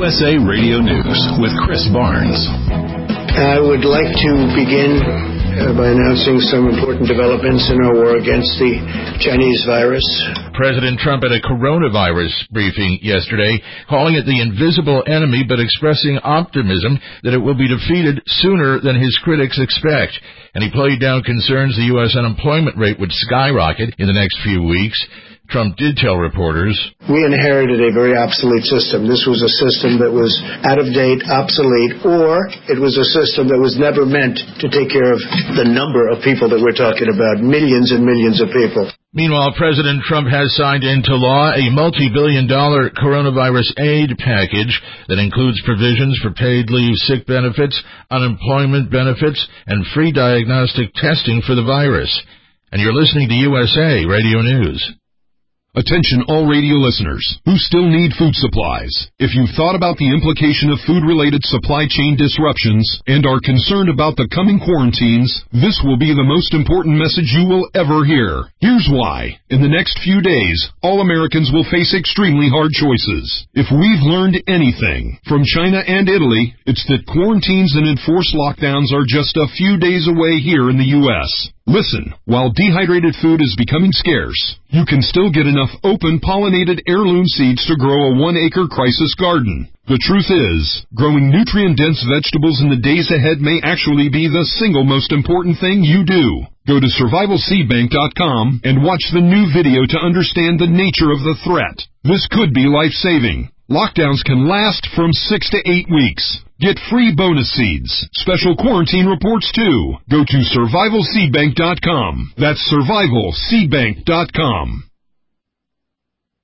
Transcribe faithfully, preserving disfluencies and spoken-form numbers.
U S A Radio News with Chris Barnes. I would like to begin uh, by announcing some important developments in our war against the Chinese virus. President Trump at a coronavirus briefing yesterday, calling it the invisible enemy, but expressing optimism that it will be defeated sooner than his critics expect. And he played down concerns the U S unemployment rate would skyrocket in the next few weeks. Trump did tell reporters, "We inherited a very obsolete system. This was a system that was out of date, obsolete, or it was a system that was never meant to take care of the number of people that we're talking about, millions and millions of people." Meanwhile, President Trump has signed into law a multi-billion dollar coronavirus aid package that includes provisions for paid leave, sick benefits, unemployment benefits, and free diagnostic testing for the virus. And you're listening to U S A Radio News. Attention all radio listeners who still need food supplies. If you've thought about the implication of food-related supply chain disruptions and are concerned about the coming quarantines, this will be the most important message you will ever hear. Here's why. In the next few days, all Americans will face extremely hard choices. If we've learned anything from China and Italy, it's that quarantines and enforced lockdowns are just a few days away here in the U S Listen, while dehydrated food is becoming scarce, you can still get enough open pollinated heirloom seeds to grow a one-acre crisis garden. The truth is, growing nutrient-dense vegetables in the days ahead may actually be the single most important thing you do. Go to survival seed bank dot com and watch the new video to understand the nature of the threat. This could be life-saving. Lockdowns can last from six to eight weeks. Get free bonus seeds, special quarantine reports too. Go to survival seed bank dot com. That's survival seed bank dot com.